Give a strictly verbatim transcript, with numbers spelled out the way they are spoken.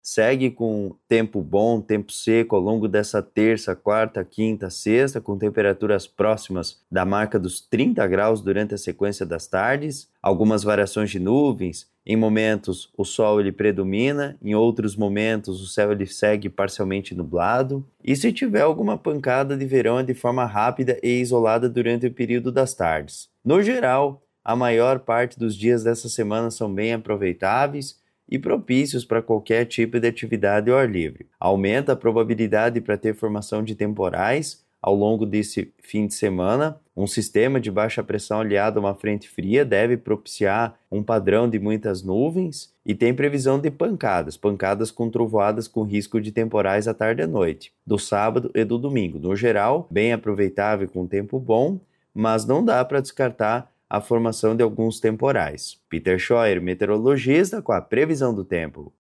segue com tempo bom, tempo seco ao longo dessa terça, quarta, quinta, sexta, com temperaturas próximas da marca dos trinta graus durante a sequência das tardes, algumas variações de nuvens. Em momentos o sol ele predomina, em outros momentos o céu ele segue parcialmente nublado. E se tiver alguma pancada de verão é de forma rápida e isolada durante o período das tardes. No geral, a maior parte dos dias dessa semana são bem aproveitáveis e propícios para qualquer tipo de atividade ao ar livre. Aumenta a probabilidade para ter formação de temporais ao longo desse fim de semana. Um sistema de baixa pressão aliado a uma frente fria deve propiciar um padrão de muitas nuvens e tem previsão de pancadas, pancadas com trovoadas com risco de temporais à tarde e à noite, do sábado e do domingo. No geral, bem aproveitável com tempo bom, mas não dá para descartar a formação de alguns temporais. Peter Scheuer, meteorologista, com a previsão do tempo.